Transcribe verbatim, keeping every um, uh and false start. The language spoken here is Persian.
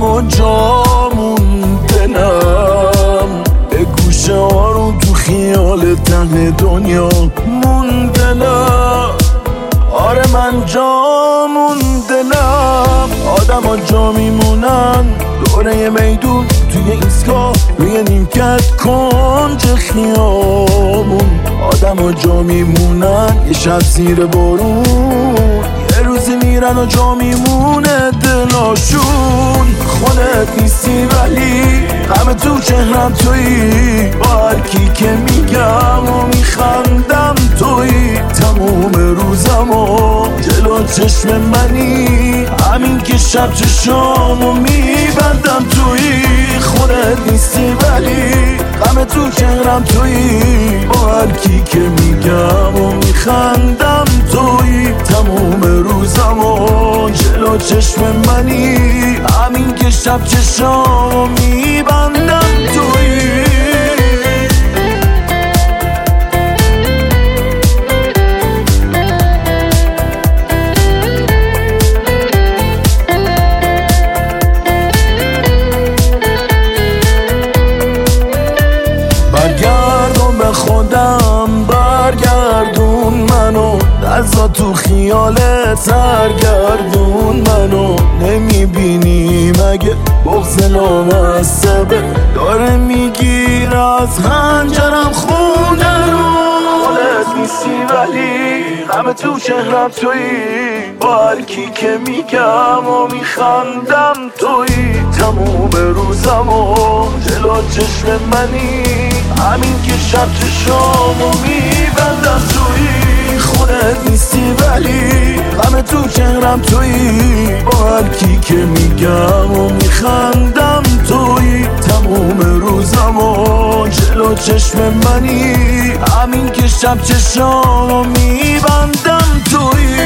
و جا موندنم، به گوشه هارون تو خیال ته دنیا موندنم. آره من جا موندنم، آدم ها جا میمونن دوره میدون توی ایستگاه روی نیمکت کنج خیابون. آدم ها جا میمونن یه شب زیر بارون، یه روزی میرن و جا میمونه دلاشون. خودت نیستی ولی همه تو چهرم تویی، با هر کی که میگم و میخندم تویی. تموم روزم و جلو چشم منی، همین که شب چشامو میبندم تویی. خودت نیستی ولی همه تو چهرم تویی، با هر کی که میگم و میخندم تویی. تموم روزم و جلو چشم منی، همین که شب چشامو میبندم تویی. برگردون به خودم، برگردون منو، نزا تو خیالت سرگردون منو. نمیبینی مگه بغض لامصبه داره میگیر از هنجرم خونه رو. خودت نیستی ولی همه تو چهرم تویی، با هر کی که میگم و میخندم تویی. تموم روزم و جلو چشم منی، همین که شب چشامو میبندم تویی. خودت نیستی ولی همه تو چهرم تویی، با هر کی که میگم و میخندم تویی. تموم روزم و جلو چشم منی، همین که شب چشامو میبندم تویی.